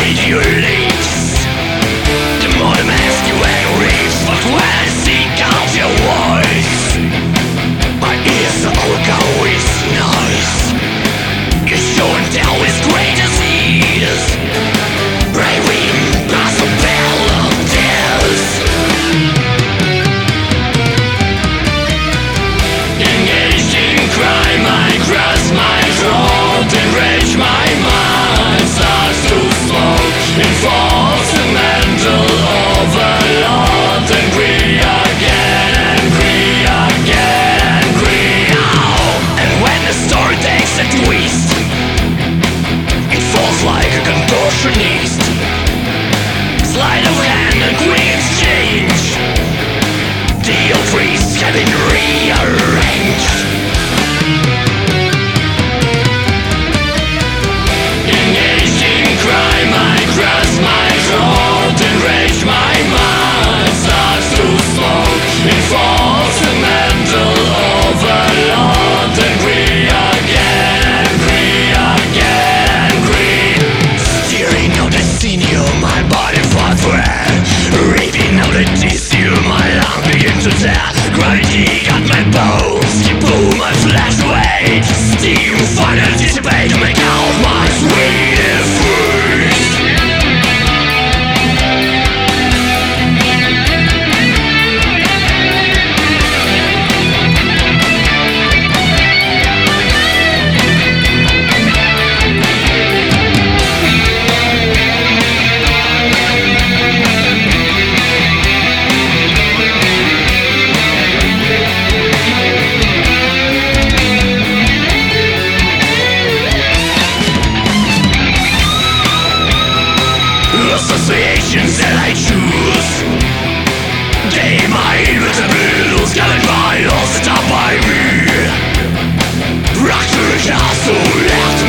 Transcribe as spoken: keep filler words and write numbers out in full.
read your lips. The more the mask you wear reads, but when I seek out your voice, my ears are always noise. You show and tell with great disease, bravery plus a bell of tears. Engaged in crime, I cross my throat, enrage my mind starts to smoke, enforce a mental overload, angry again, angry again, angry. Oh. And when the story takes a twist, it falls like a contortionist. Sleight of hand and quick exchange, deal trees have been rearranged. Engaged in crime, I cross my throat, enrage my mind starts to smoke, enforce a mental overload, angry again, angry again, angry. Steering out the sinew, my body fought red, ripping out the tissue, my lung begin to tear. Gravity got my bones, you pull my flesh away. Steam finally dissipate to make out my sweet face. Associations that I choose, they my invisible skeleton vitals that are by me. Rock to the castle, left